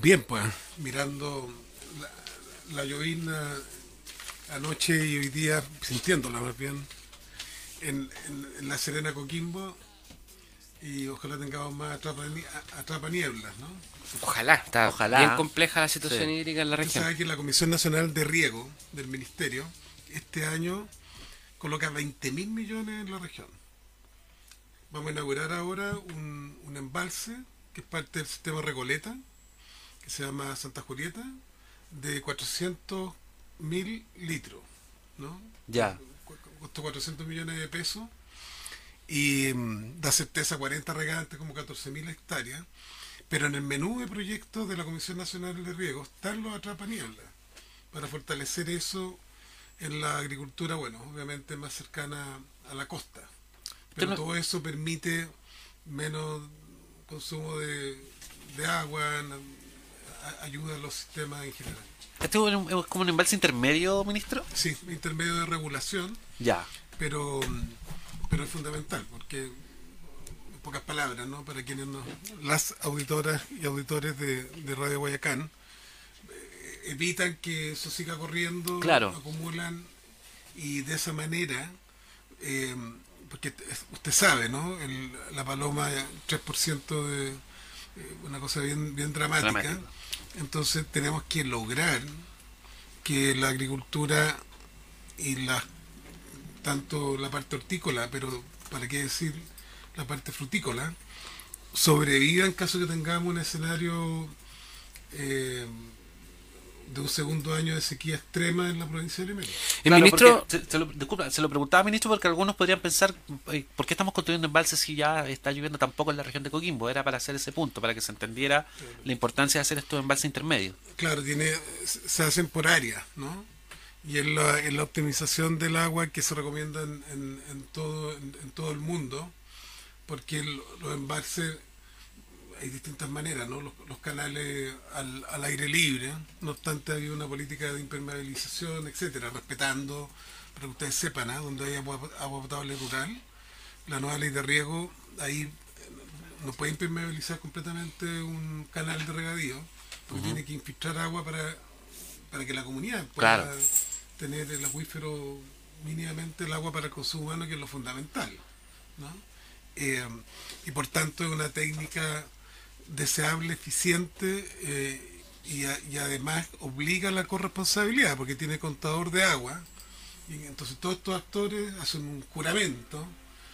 Bien, pues, mirando la llovizna anoche y hoy día, sintiéndola más bien, en La Serena, Coquimbo, y ojalá tengamos más atrapanieblas, ¿no? Ojalá, está bien Ojalá. compleja la Sí. situación hídrica en la Usted región. sabe que la Comisión Nacional de Riego del Ministerio este año coloca 20.000 millones en la región. Vamos a inaugurar ahora un embalse que es parte del sistema Recoleta, que se llama Santa Julieta, de 400.000 litros, ¿no? Ya. Costó 400 millones de pesos y da certeza a 40 regantes, como 14.000 hectáreas. Pero en el menú de proyectos de la Comisión Nacional de Riego están los atrapanieblas, para fortalecer eso en la agricultura, bueno, obviamente más cercana a la costa. Usted Pero no- todo eso permite menos consumo de agua, ayuda a los sistemas en general. ¿Este es como un embalse intermedio, ministro? Sí, intermedio de regulación, Ya. pero, pero es fundamental, porque, en pocas palabras, ¿no? Para quienes no, las auditoras y auditores de Radio Guayacán, evitan que eso siga corriendo, Claro. acumulan, y de esa manera, eh, porque usted sabe, ¿no? La paloma, 3% de una cosa bien, bien dramática. Dramático. Entonces tenemos que lograr que la agricultura y tanto la parte hortícola, pero para qué decir la parte frutícola, sobreviva en caso que tengamos un escenario eh, de un segundo año de sequía extrema en la provincia de Limero. El Claro, ministro, porque, disculpa, se lo preguntaba, ministro, porque algunos podrían pensar, ¿por qué estamos construyendo embalses si ya está lloviendo tampoco en la región de Coquimbo? Era para hacer ese punto, para que se entendiera la importancia de hacer estos embalses intermedios. Claro, se hacen por áreas, ¿no? Y en la optimización del agua que se recomienda en todo el mundo, porque los embalses hay distintas maneras, ¿no? Los canales al aire libre, no obstante hay una política de impermeabilización, etcétera, respetando, para que ustedes sepan, ¿ah? Donde hay agua potable rural, la nueva ley de riego, ahí no puede impermeabilizar completamente un canal de regadío, porque tiene que infiltrar agua para que la comunidad Claro. pueda tener el acuífero, mínimamente el agua para el consumo humano, que es lo fundamental, ¿no? Eh, y por tanto es una técnica deseable, eficiente, y además obliga a la corresponsabilidad, porque tiene contador de agua, y entonces todos estos actores hacen un juramento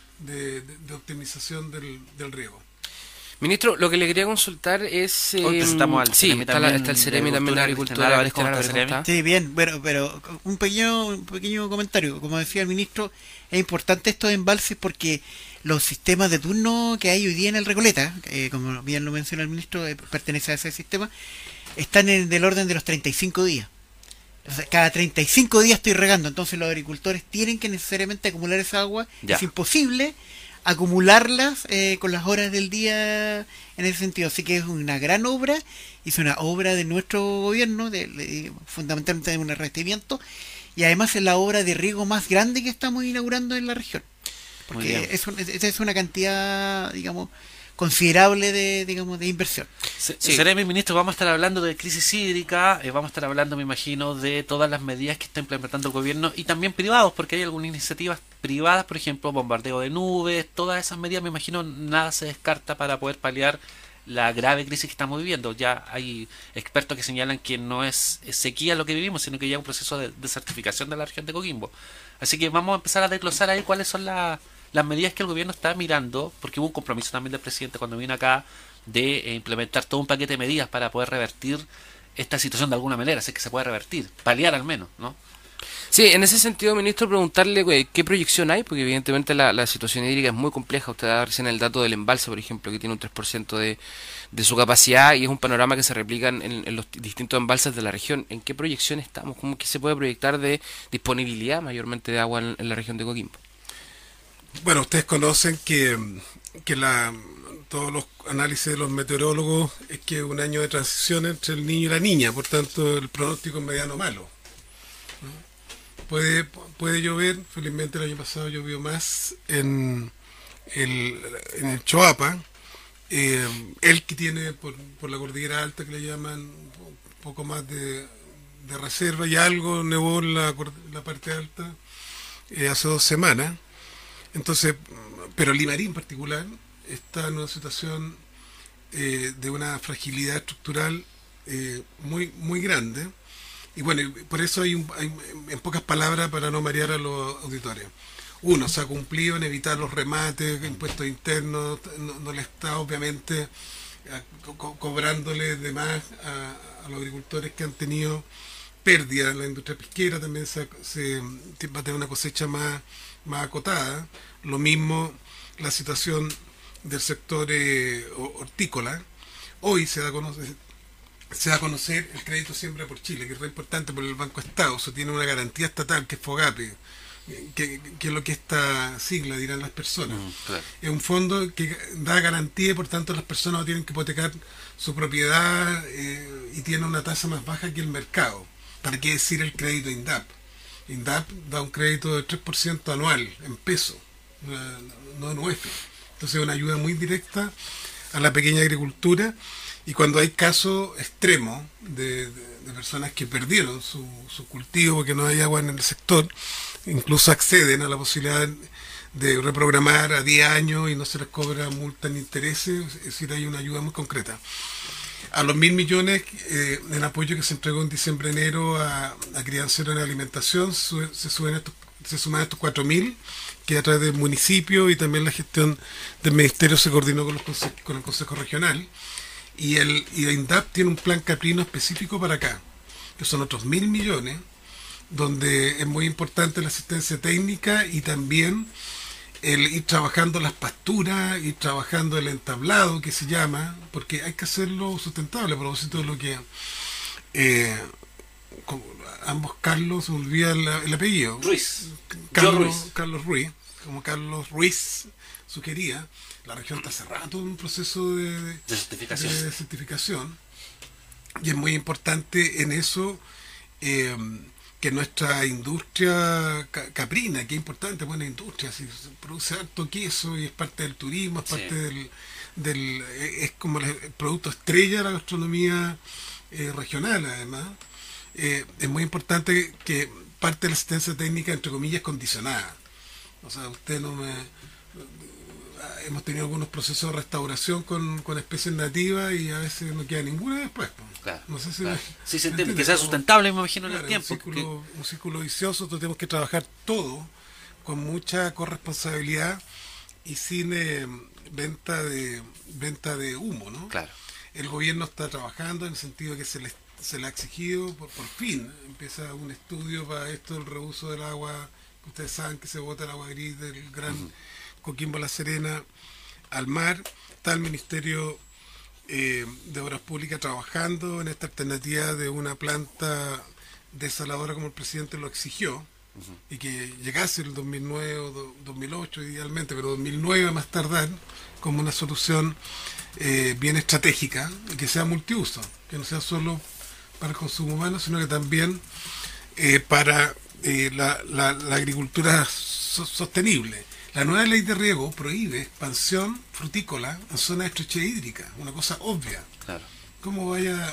de optimización del riego. ministro, lo que le quería consultar es... Hoy presentamos al sí, Ceremi también está el de Ceremi también de Agricultura, Agricultura, Cristian Álvarez. Cristian ¿Cómo Álvarez, está, ¿cómo Ceremi? está? Sí, bien, bueno, pero un pequeño comentario. Como decía el ministro, es importante estos embalses porque los sistemas de turno que hay hoy día en el Recoleta, como bien lo menciona el ministro, pertenece a ese sistema, están del orden de los 35 días. O sea, cada 35 días estoy regando, entonces los agricultores tienen que necesariamente acumular esa agua. Ya. Es imposible acumularlas con las horas del día en ese sentido. Así que es una gran obra, es una obra de nuestro gobierno, fundamentalmente de un arrestamiento, y además es la obra de riego más grande que estamos inaugurando en la región. Muy bien. Porque es una cantidad, digamos, considerable de inversión. Sí. Ceremi, ministro, vamos a estar hablando de crisis hídrica, vamos a estar hablando, me imagino, de todas las medidas que está implementando el gobierno y también privados, porque hay algunas iniciativas privadas, por ejemplo, bombardeo de nubes, todas esas medidas, me imagino, nada se descarta para poder paliar la grave crisis que estamos viviendo. Ya hay expertos que señalan que no es sequía lo que vivimos, sino que ya es un proceso de desertificación de la región de Coquimbo. Así que vamos a empezar a desglosar ahí cuáles son las medidas que el gobierno está mirando, porque hubo un compromiso también del presidente cuando vino acá de implementar todo un paquete de medidas para poder revertir esta situación de alguna manera, si es que se puede revertir, paliar al menos, ¿no? Sí, en ese sentido, ministro, preguntarle qué proyección hay, porque evidentemente la situación hídrica es muy compleja. Usted da recién el dato del embalse, por ejemplo, que tiene un 3% de su capacidad y es un panorama que se replica en los distintos embalses de la región. ¿En qué proyección estamos? ¿Cómo que se puede proyectar de disponibilidad mayormente de agua en la región de Coquimbo? Bueno, ustedes conocen que todos los análisis de los meteorólogos es que un año de transición entre el niño y la niña, por tanto el pronóstico es mediano malo. Puede llover, felizmente el año pasado llovió más en el Choapa, El que tiene por la cordillera alta, que le llaman, un poco más de reserva, y algo nevó en la parte alta hace 2 semanas. Entonces, pero Limarí en particular está en una situación de una fragilidad estructural muy grande. Y bueno, por eso hay, en pocas palabras, para no marear a los auditores. Uno, se ha cumplido en evitar los remates, impuestos internos, no le está obviamente cobrándole de más a los agricultores que han tenido pérdida. La industria pesquera también va a tener una cosecha más acotada. Lo mismo la situación del sector hortícola. Hoy se da a conocer el crédito Siembra por Chile, que es re importante por el Banco Estado. Eso tiene una garantía estatal, que es FOGAPE, que es lo que esta sigla, dirán las personas. Claro. Es un fondo que da garantía y por tanto las personas no tienen que hipotecar su propiedad y tiene una tasa más baja que el mercado. ¿Para qué decir el crédito INDAP? INDAP da un crédito de 3% anual en peso, no en UF. Entonces es una ayuda muy directa a la pequeña agricultura. Y cuando hay casos extremos de personas que perdieron su cultivo porque no hay agua en el sector, incluso acceden a la posibilidad de reprogramar a 10 años y no se les cobra multa ni intereses, es decir, hay una ayuda muy concreta. A los 1.000 millones en apoyo que se entregó en diciembre-enero a crianceros en alimentación, se suman estos 4.000, que a través del municipio y también la gestión del ministerio se coordinó con el Consejo Regional. Y el INDAP tiene un plan caprino específico para acá, que son otros 1.000 millones, donde es muy importante la asistencia técnica y también el ir trabajando las pasturas, ir trabajando el entablado, que se llama, porque hay que hacerlo sustentable, a propósito de lo que ambos Carlos, se me olvida el apellido. Ruiz. Carlos Ruiz, como Carlos Ruiz sugería. La región está cerrada todo un proceso de certificación y es muy importante en eso que nuestra industria caprina, que es importante, buena industria, si se produce harto queso y es parte del turismo, es parte es como el producto estrella de la gastronomía regional. Además es muy importante que parte de la asistencia técnica, entre comillas, condicionada. O sea, hemos tenido algunos procesos de restauración con especies nativas y a veces no queda ninguna después. Claro, no sé si claro. Sí, se entiende, entiende, que sea sustentable, me imagino, claro, en el tiempo. Un círculo vicioso. Nosotros tenemos que trabajar todo con mucha corresponsabilidad y sin venta de humo, ¿no? Claro. El gobierno está trabajando en el sentido de que se le ha exigido, por fin, empieza un estudio para esto del reuso del agua. Ustedes saben que se bota el agua gris del gran Coquimbo La Serena al mar. Está el Ministerio de Obras Públicas trabajando en esta alternativa de una planta desaladora como el presidente lo exigió, y que llegase el 2009 o 2008 idealmente, pero 2009 a más tardar, como una solución bien estratégica y que sea multiuso, que no sea solo para el consumo humano, sino que también para la agricultura sostenible. La nueva ley de riego prohíbe expansión frutícola en zonas de estrechez hídrica, una cosa obvia. Claro. ¿Cómo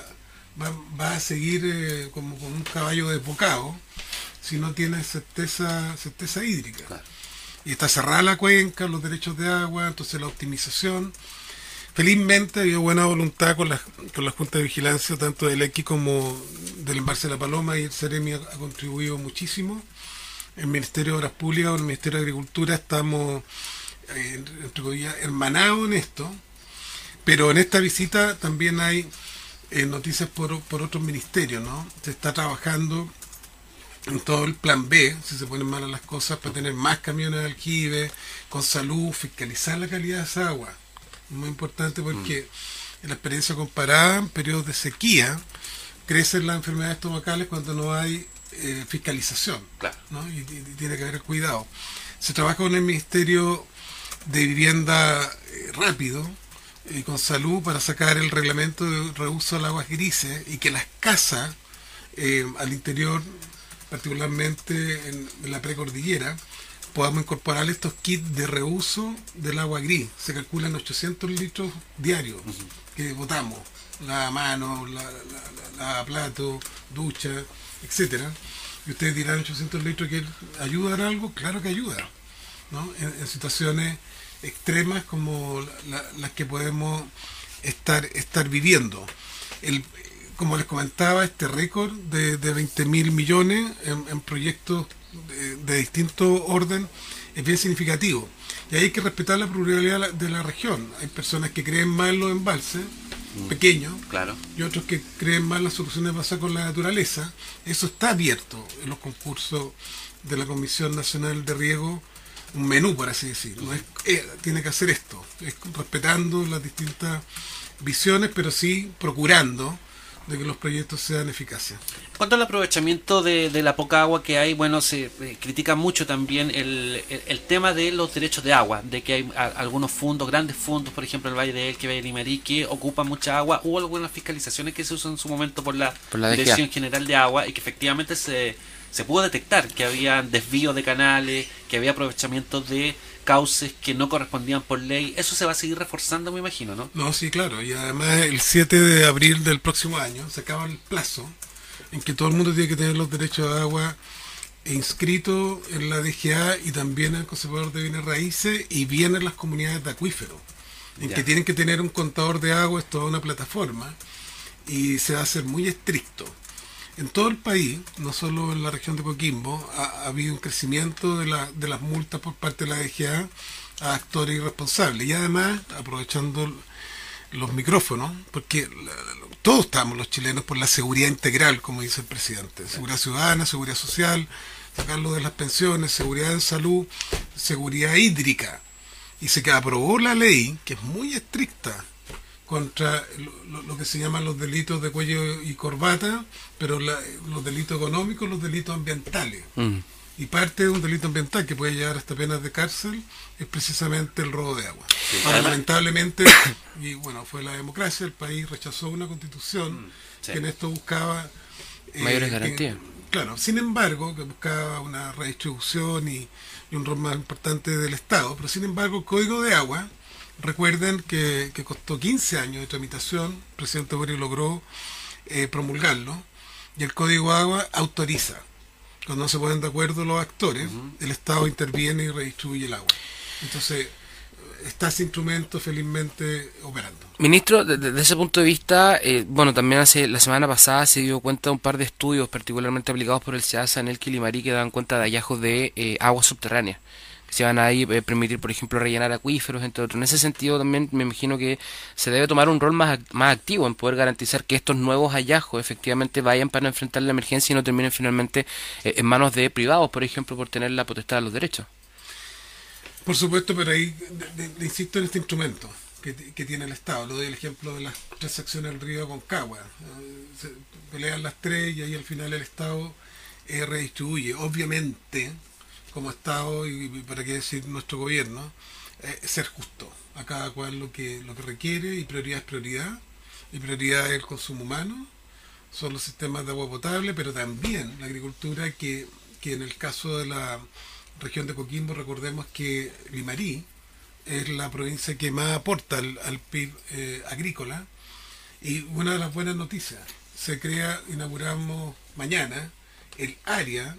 va a seguir como con un caballo de bocado si no tiene certeza hídrica? Claro. Y está cerrada la cuenca, los derechos de agua, entonces la optimización. Felizmente ha habido buena voluntad con la Junta de Vigilancia, tanto del EQI como del Embalse de la Paloma, y el Ceremi ha contribuido muchísimo. El Ministerio de Obras Públicas o el Ministerio de Agricultura estamos, entre comillas, hermanados en esto, pero en esta visita también hay noticias por otros ministerios, ¿no? Se está trabajando en todo el plan B, si se ponen malas las cosas, para tener más camiones de aljibe, con salud, fiscalizar la calidad de esa agua. Es muy importante porque en la experiencia comparada, en periodos de sequía, crecen las enfermedades estomacales cuando no hay fiscalización, claro, ¿no? Y tiene que haber cuidado. Se trabaja con el Ministerio de Vivienda rápido y con salud para sacar el reglamento de reuso de aguas grises y que las casas al interior, particularmente en la precordillera, podamos incorporar estos kits de reuso del agua gris. Se calculan 800 litros diarios que botamos, la mano, la plato, ducha, etcétera. Y ustedes dirán, 800 litros, ¿que ayuda en algo? Claro que ayuda, ¿no? En situaciones extremas como las que podemos estar viviendo. Como les comentaba, este récord de 20.000 millones en proyectos de distinto orden es bien significativo. Y hay que respetar la pluralidad de la región. Hay personas que creen más en los embalses pequeños, Claro. y otros que creen más en las soluciones basadas con la naturaleza. Eso está abierto en los concursos de la Comisión Nacional de Riego, un menú, por así decirlo. No es, tiene que hacer esto, es respetando las distintas visiones, pero sí procurando de que los proyectos sean eficaces. En cuanto al aprovechamiento de la poca agua que hay, bueno, se critica mucho también el tema de los derechos de agua, de que hay algunos fondos, grandes fondos, por ejemplo el Valle de Elqui, Valle de Limarí, que ocupan mucha agua. Hubo algunas fiscalizaciones que se usan en su momento por la Dirección General de Agua, y que efectivamente se pudo detectar que había desvíos de canales, que había aprovechamiento de cauces que no correspondían por ley. Eso se va a seguir reforzando, me imagino, ¿no? No, sí, claro. Y además el 7 de abril del próximo año se acaba el plazo en que todo el mundo tiene que tener los derechos de agua inscritos en la DGA y también en el Conservador de Bienes Raíces, y vienen las comunidades de acuíferos, en que tienen que tener un contador de agua, es toda una plataforma, y se va a hacer muy estricto. En todo el país, no solo en la región de Coquimbo, ha habido un crecimiento de las multas por parte de la DGA a actores irresponsables. Y además, aprovechando los micrófonos, porque todos estamos los chilenos por la seguridad integral, como dice el presidente. Seguridad ciudadana, seguridad social, sacarlo de las pensiones, seguridad en salud, seguridad hídrica. Y se aprobó la ley, que es muy estricta, contra lo que se llaman los delitos de cuello y corbata, pero los delitos económicos, los delitos ambientales. Y parte de un delito ambiental que puede llevar hasta penas de cárcel es precisamente el robo de agua. Sí, ahora, lamentablemente, y bueno, fue la democracia, el país rechazó una constitución que en esto buscaba mayores garantías. Claro, sin embargo, que buscaba una redistribución y un rol más importante del Estado, pero sin embargo el Código de Agua, recuerden que costó 15 años de tramitación, el presidente Boric logró promulgarlo, y el Código de Agua autoriza. Cuando no se ponen de acuerdo los actores, el Estado interviene y redistribuye el agua. Entonces, está ese instrumento felizmente operando. Ministro, desde ese punto de vista, bueno, también la semana pasada se dio cuenta de un par de estudios particularmente aplicados por el SEASA en Elqui y Limarí que dan cuenta de hallazgos de aguas subterráneas, que se van a ahí permitir, por ejemplo, rellenar acuíferos, entre otros. En ese sentido también me imagino que se debe tomar un rol más activo en poder garantizar que estos nuevos hallazgos efectivamente vayan para enfrentar la emergencia y no terminen finalmente en manos de privados, por ejemplo, por tener la potestad de los derechos. Por supuesto, pero ahí le insisto en este instrumento que tiene el Estado. Lo doy el ejemplo de las transacciones del río Aconcagua. Se pelean las tres y ahí al final el Estado redistribuye. Obviamente, como Estado, y para qué decir nuestro gobierno, ser justo a cada cual lo que requiere, y prioridad es prioridad, y prioridad es el consumo humano, son los sistemas de agua potable, pero también la agricultura, que en el caso de la región de Coquimbo, recordemos que Limarí es la provincia que más aporta al PIB agrícola, y una de las buenas noticias, inauguramos mañana el área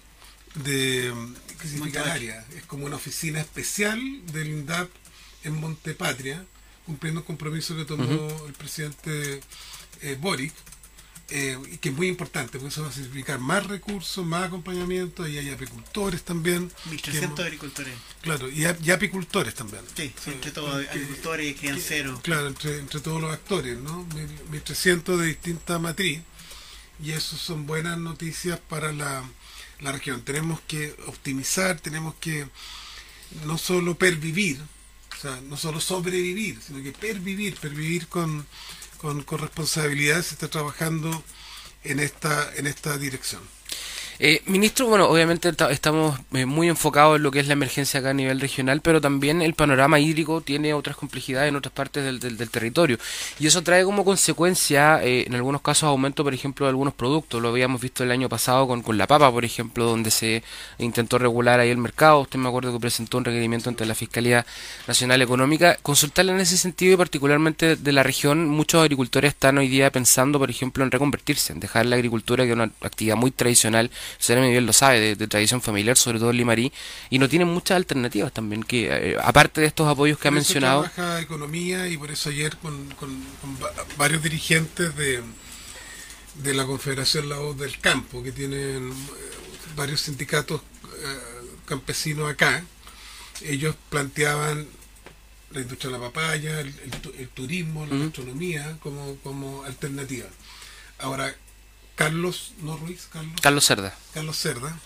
¿qué significa el área? Es como una oficina especial del INDAP en Montepatria, cumpliendo un compromiso que tomó el presidente Boric, y que es muy importante, porque eso va a significar más recursos, más acompañamiento, y hay apicultores también. 1.300 agricultores. Claro, y apicultores también. Sí, entre todos, agricultores y crianceros. Claro, entre todos los actores, ¿no? 1.300 de distinta matriz, y eso son buenas noticias para la región. Tenemos que optimizar, tenemos que no solo pervivir, o sea, no solo sobrevivir, sino que pervivir con responsabilidad. Se está trabajando en esta dirección. Ministro, bueno, obviamente estamos muy enfocados en lo que es la emergencia acá a nivel regional, pero también el panorama hídrico tiene otras complejidades en otras partes del territorio. Y eso trae como consecuencia, en algunos casos, aumento, por ejemplo, de algunos productos. Lo habíamos visto el año pasado con la papa, por ejemplo, donde se intentó regular ahí el mercado. Usted me acuerdo que presentó un requerimiento ante la Fiscalía Nacional Económica. Consultarle en ese sentido y particularmente de la región, muchos agricultores están hoy día pensando, por ejemplo, en reconvertirse, en dejar la agricultura, que es una actividad muy tradicional. Serena Miguel lo sabe, de tradición familiar, sobre todo en Limarí, y no tienen muchas alternativas también, que aparte de estos apoyos que ha Por eso mencionado. trabaja economía y por eso ayer varios dirigentes de la Confederación La Voz del Campo, que tienen varios sindicatos campesinos acá, ellos planteaban la industria de la papaya, el turismo, la gastronomía como alternativa. Ahora, Carlos, no Ruiz, Carlos Cerda. Carlos Cerda,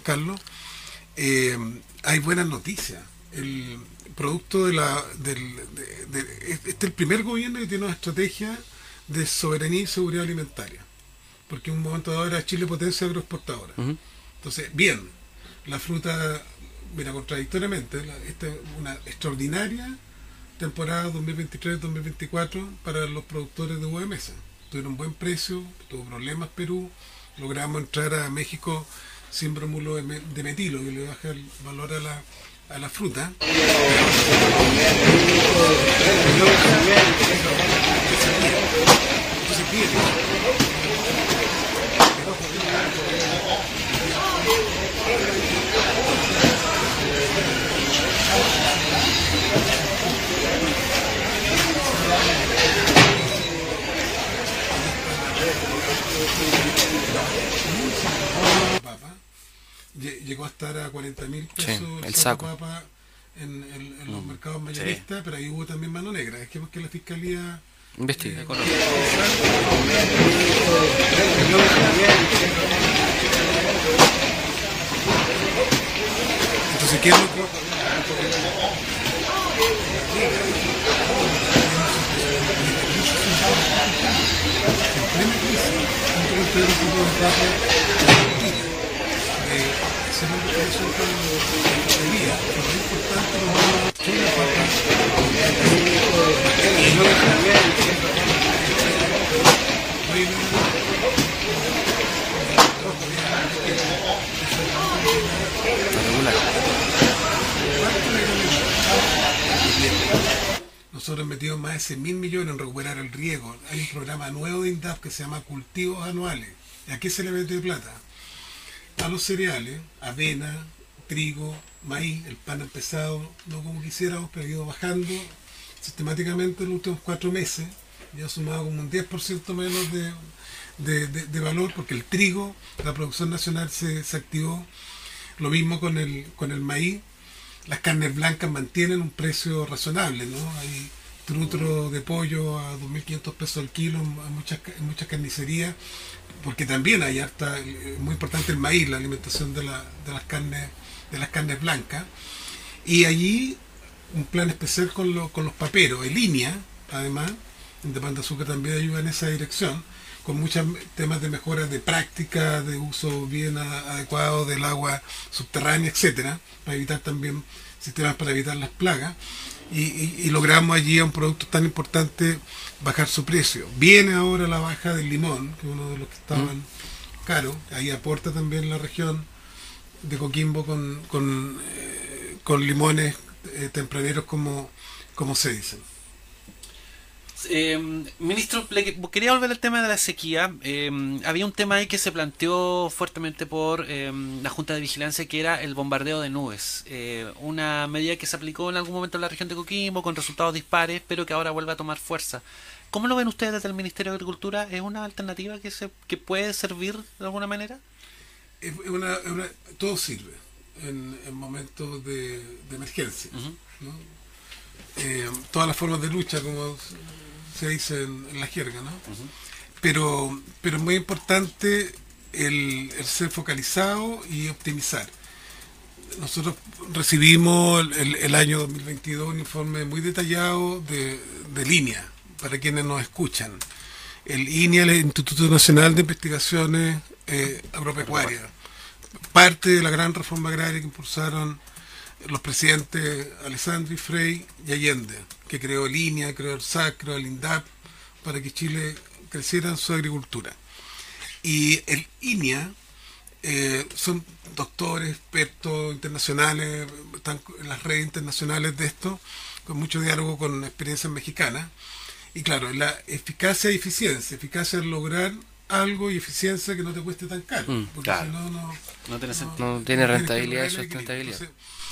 hay buenas noticias. El producto este es el primer gobierno que tiene una estrategia de soberanía y seguridad alimentaria, porque en un momento dado era Chile potencia agroexportadora. Entonces, bien, la fruta, mira, contradictoriamente, esta es una extraordinaria temporada 2023-2024 para los productores de uva de mesa. Tuvieron buen precio, tuvo problemas Perú, logramos entrar a México sin bromuro de metilo, que le baja el valor a la fruta. Entonces, bien. Papa llegó a estar a 40.000 pesos Sí, el saco saco. papa en los mercados mayoristas, pero ahí hubo también mano negra. Es que porque la fiscalía Investiga. entonces, ¿qué es lo que en plena crisis un tipo de papa se me resulta de día, pero es importante no la papa y no nosotros metimos más de 100.000 millones en recuperar el riego. Hay un programa nuevo de INDAF que se llama Cultivos Anuales. ¿Y a qué se le mete plata? A los cereales, avena, trigo, maíz, el pan pesado, no como quisiéramos, pero ha ido bajando sistemáticamente en los últimos 4 meses. Ya ha sumado como un 10% menos de valor, porque el trigo, la producción nacional se activó. Lo mismo con el maíz. Las carnes blancas mantienen un precio razonable, ¿no? Hay trutro de pollo a 2.500 pesos al kilo en muchas carnicerías, porque también hay harta, muy importante el maíz, la alimentación de las carnes blancas. Y allí un plan especial con los paperos, en línea, además, en Pan de Azúcar también ayuda en esa dirección, con muchos temas de mejoras de práctica, de uso bien adecuado del agua subterránea, etcétera, para evitar también sistemas para evitar las plagas, y logramos allí a un producto tan importante bajar su precio. Viene ahora la baja del limón, que es uno de los que estaban caros, ahí aporta también la región de Coquimbo con limones tempraneros como se dicen. Ministro, quería volver al tema de la sequía. Había un tema ahí que se planteó fuertemente por la Junta de Vigilancia, que era el bombardeo de nubes. Una medida que se aplicó en algún momento en la región de Coquimbo con resultados dispares, pero que ahora vuelve a tomar fuerza. ¿Cómo lo ven ustedes desde el Ministerio de Agricultura? ¿Es una alternativa que puede servir de alguna manera? Todo sirve en momentos de emergencia, ¿no? Todas las formas de lucha, como se dice en la jerga, ¿no? Pero es muy importante el ser focalizado y optimizar. Nosotros recibimos el año 2022 un informe muy detallado de línea, para quienes nos escuchan. El INIA, el Instituto Nacional de Investigaciones Agropecuarias, parte de la gran reforma agraria que impulsaron los presidentes Alessandri, Frei y Allende, que creó el INEA, creó el SAC, creó el INDAP, para que Chile creciera en su agricultura. Y el INEA son doctores, expertos internacionales, están en las redes internacionales de esto, con mucho diálogo con experiencias mexicanas. Y claro, la eficacia y eficiencia. Eficacia es lograr algo y eficiencia que no te cueste tan caro. Porque claro. si no, No tiene sentido. No tiene rentabilidad y tienes que lograr el sustentabilidad.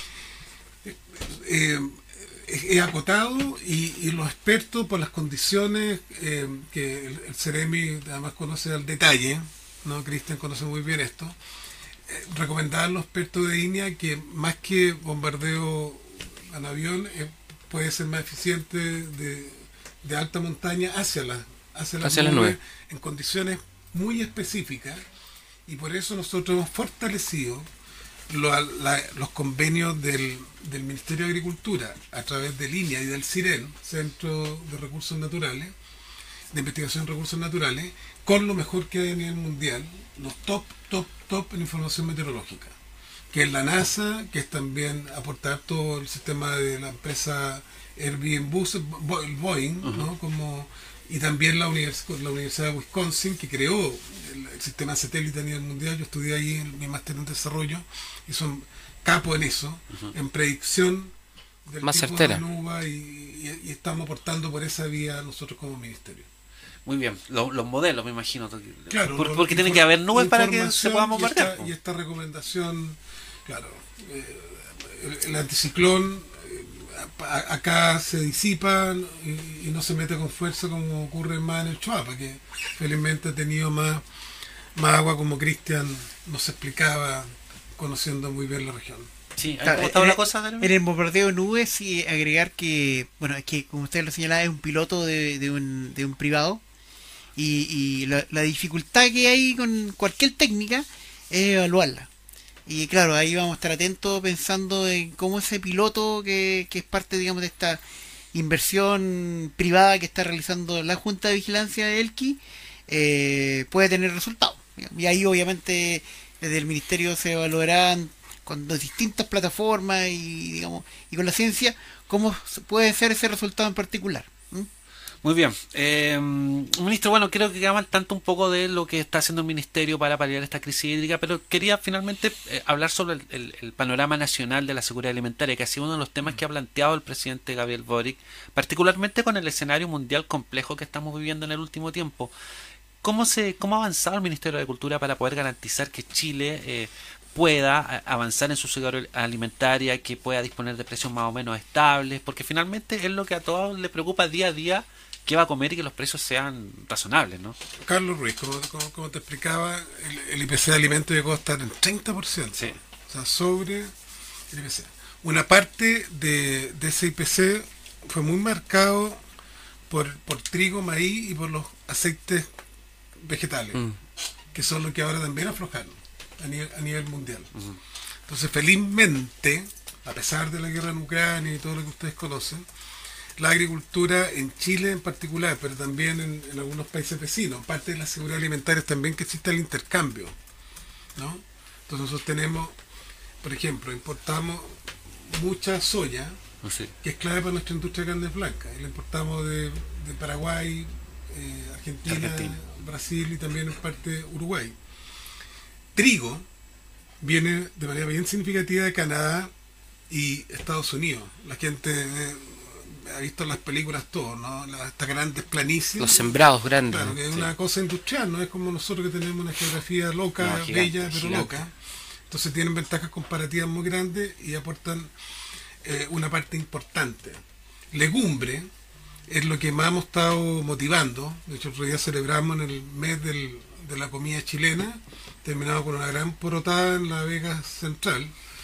equilibrio. Entonces, es acotado y los expertos, por las condiciones que el Ceremi además conoce al detalle, ¿no? Cristian conoce muy bien esto, recomendaban los expertos de INEA que más que bombardeo en avión puede ser más eficiente de alta montaña hacia las nubes en condiciones muy específicas, y por eso nosotros hemos fortalecido los convenios del Ministerio de Agricultura a través de INEA y del CIREN, Centro de Recursos Naturales, de Investigación de Recursos Naturales, con lo mejor que hay a nivel mundial, los top en información meteorológica, que es la NASA, que es también aportar todo el sistema de la empresa Airbnb, el Boeing, ¿no? Y también la Universidad de Wisconsin, que creó el sistema satélite a nivel mundial. Yo estudié ahí en mi máster en desarrollo y son capos en eso, en predicción del más tipo certera de nube, y estamos aportando por esa vía nosotros como ministerio. Muy bien, los modelos me imagino. Claro, porque tiene que haber nubes para que se pueda bombardear. Y esta recomendación, claro, el anticiclón acá se disipa y no se mete con fuerza como ocurre más en el Choapa, que felizmente ha tenido más agua, como Cristian nos explicaba, conociendo muy bien la región. Sí, Claro, ¿cómo estaba la cosa? en el bombardeo de nubes, y agregar que, bueno, es que como usted lo señalaba, es un piloto de un privado, y la dificultad que hay con cualquier técnica es evaluarla. Y claro, ahí vamos a estar atentos pensando en cómo ese piloto que es parte, digamos, de esta inversión privada que está realizando la Junta de Vigilancia de Elqui puede tener resultados. Y ahí obviamente desde el Ministerio se evaluarán con las distintas plataformas y, digamos, y con la ciencia cómo puede ser ese resultado en particular. Muy bien. Ministro, bueno, creo que quedamos al tanto un poco de lo que está haciendo el Ministerio para paliar esta crisis hídrica, pero quería finalmente hablar sobre el panorama nacional de la seguridad alimentaria, que ha sido uno de los temas que ha planteado el presidente Gabriel Boric, particularmente con el escenario mundial complejo que estamos viviendo en el último tiempo. ¿Cómo ha avanzado el Ministerio de Agricultura para poder garantizar que Chile pueda avanzar en su seguridad alimentaria, que pueda disponer de precios más o menos estables? Porque finalmente es lo que a todos les preocupa día a día, qué va a comer y que los precios sean razonables, ¿no? Carlos Ruiz, como te explicaba, el IPC de alimentos llegó a estar en 30%, Sí. o sea, sobre el IPC. Una parte de ese IPC fue muy marcado por trigo, maíz y por los aceites vegetales, que son los que ahora también aflojaron a nivel mundial. Entonces, felizmente, a pesar de la guerra en Ucrania y todo lo que ustedes conocen, la agricultura en Chile en particular, pero también en algunos países vecinos, parte de la seguridad alimentaria es también que exista el intercambio, ¿no? Entonces nosotros tenemos, por ejemplo, importamos mucha soya, que es clave para nuestra industria de carnes blancas, y la importamos de Paraguay, Argentina, Brasil y también en parte Uruguay. Trigo viene de manera bien significativa de Canadá y Estados Unidos. La gente ha visto en las películas todo, ¿no? Estas grandes planicies. Los sembrados grandes. Claro, que es una cosa industrial, no es como nosotros que tenemos una geografía loca, no, gigante, bella, pero gigante. loca. Entonces tienen ventajas comparativas muy grandes y aportan una parte importante. Legumbre es lo que más hemos estado motivando. De hecho, otro día celebramos en el mes de la comida chilena, terminado con una gran porotada en la Vega Central,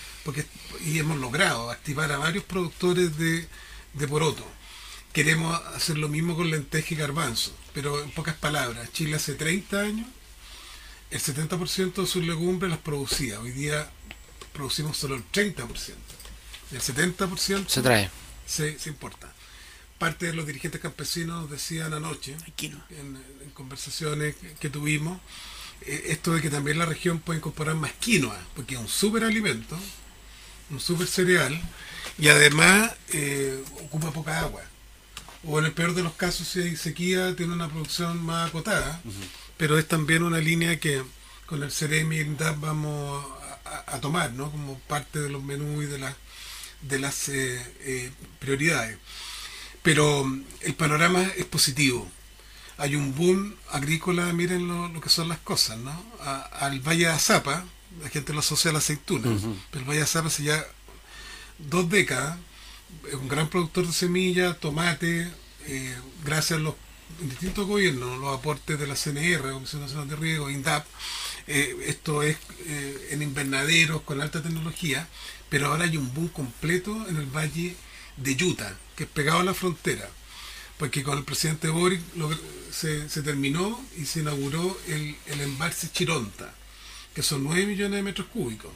y hemos logrado activar a varios productores de poroto. Queremos hacer lo mismo con lenteja y garbanzo, pero en pocas palabras, Chile hace 30 años el 70% de sus legumbres las producía. Hoy día producimos solo el 30%. El 70% Se trae. se importa. Parte de los dirigentes campesinos decían anoche, en conversaciones que tuvimos, esto de que también la región puede incorporar más quinoa, porque es un súper alimento, un súper cereal, y además ocupa poca agua. O en el peor de los casos, si hay sequía, tiene una producción más acotada, pero es también una línea que con el Ceremi y el INDAP vamos a tomar, ¿no? Como parte de los menús y de las prioridades. Pero el panorama es positivo. Hay un boom agrícola, miren lo que son las cosas, ¿no? Al Valle de Azapa, la gente lo asocia a la aceituna, pero el Valle de Azapa hace ya 2 décadas, es un gran productor de semillas, tomate, gracias a los distintos gobiernos, los aportes de la CNR, Comisión Nacional de Riego, INDAP, esto es en invernaderos con alta tecnología, pero ahora hay un boom completo en el Valle de Utah, que es pegado a la frontera, porque con el presidente Boric se terminó y se inauguró el embalse Chironta, que son 9 millones de metros cúbicos.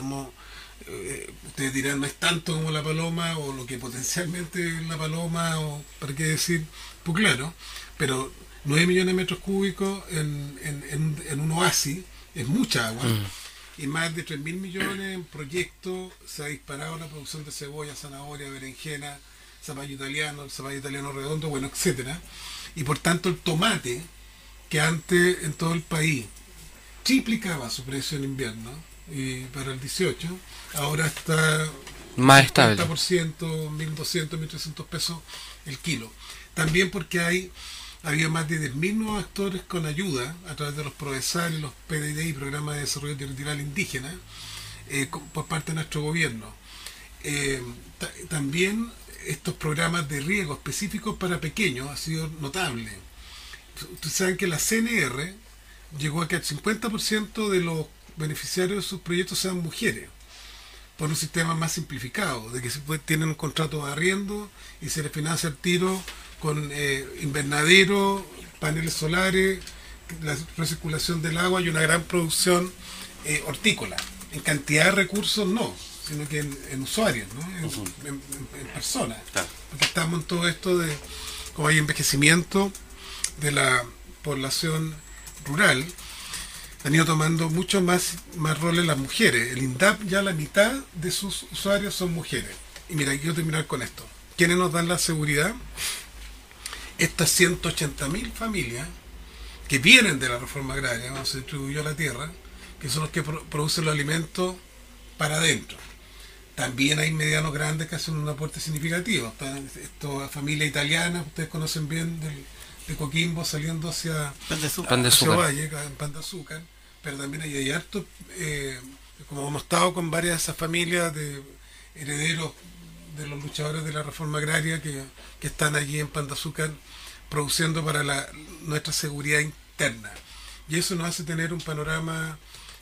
Ustedes dirán, no es tanto como la Paloma, o lo que potencialmente es la Paloma, o para qué decir Puclaro, pero 9 millones de metros cúbicos en un oasis es mucha agua. Y más de 3.000 millones en proyectos. Se ha disparado la producción de cebolla, zanahoria, berenjena, zapallo italiano redondo, bueno, etcétera. Y por tanto el tomate, que antes en todo el país triplicaba su precio en invierno, y para el 18, ahora está más estable, 50%, 1.200, 1.300 pesos el kilo. También porque había más de 10.000 nuevos actores con ayuda a través de los PRODESAL y los PDD y Programas de Desarrollo Territorial Indígena por parte de nuestro gobierno. También estos programas de riego específicos para pequeños ha sido notable. Ustedes saben que la CNR llegó a que el 50% de los beneficiarios de sus proyectos sean mujeres, por un sistema más simplificado, de que tienen un contrato de arriendo y se les financia el tiro con invernadero, paneles solares, la recirculación del agua y una gran producción hortícola. En cantidad de recursos no, sino que en usuarios, ¿no? En personas. Claro. Porque estamos en todo esto de, como hay envejecimiento de la población rural, han ido tomando mucho más roles las mujeres. El INDAP ya la mitad de sus usuarios son mujeres. Y mira, quiero terminar con esto. ¿Quiénes nos dan la seguridad? Estas 180.000 familias que vienen de la reforma agraria, cuando se distribuyó la tierra, que son los que producen los alimentos para adentro. También hay medianos grandes que hacen un aporte significativo. Esta familia italiana, ustedes conocen bien, de Coquimbo saliendo hacia Pan de hacia Azúcar. Valle, Pan de Azúcar, pero también hay harto, como hemos estado con varias de esas familias de herederos de los luchadores de la reforma agraria que están allí en Pan de Azúcar produciendo para nuestra seguridad interna. Y eso nos hace tener un panorama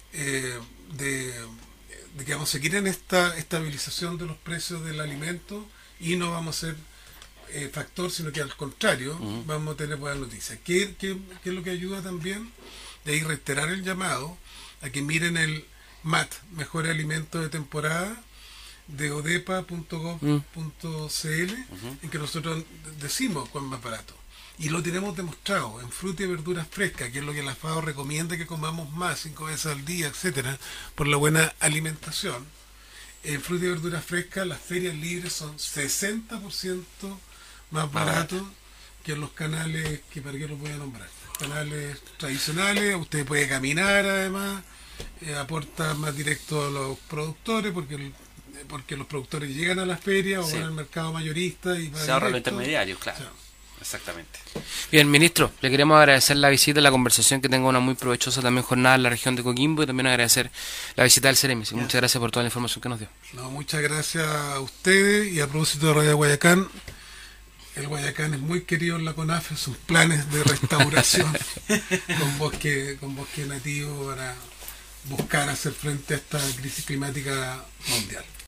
de que vamos a seguir en esta estabilización de los precios del alimento y no vamos a ser factor, sino que al contrario, vamos a tener buenas noticias. ¿Qué es lo que ayuda también? De ahí reiterar el llamado a que miren el MAT, Mejor Alimento de Temporada, de odepa.gov.cl, en que nosotros decimos cuán más barato. Y lo tenemos demostrado en fruta y verduras frescas, que es lo que la FAO recomienda que comamos más, 5 veces al día, etcétera, por la buena alimentación. En fruta y verduras frescas, las ferias libres son 60% más baratos que en los canales, que para qué los voy a nombrar, canales tradicionales. Usted puede caminar, además, aporta más directo a los productores, porque los productores llegan a las ferias o van al mercado mayorista y se ahorran los intermediarios, claro. Exactamente. Bien, ministro, le queremos agradecer la visita y la conversación, que tenga una muy provechosa también jornada en la región de Coquimbo, y también agradecer la visita del Ceremi. Muchas gracias por toda la información que nos dio. No, muchas gracias a ustedes. Y a propósito de Radio Guayacán, el Guayacán es muy querido en la CONAF, sus planes de restauración con bosque nativo para buscar hacer frente a esta crisis climática mundial.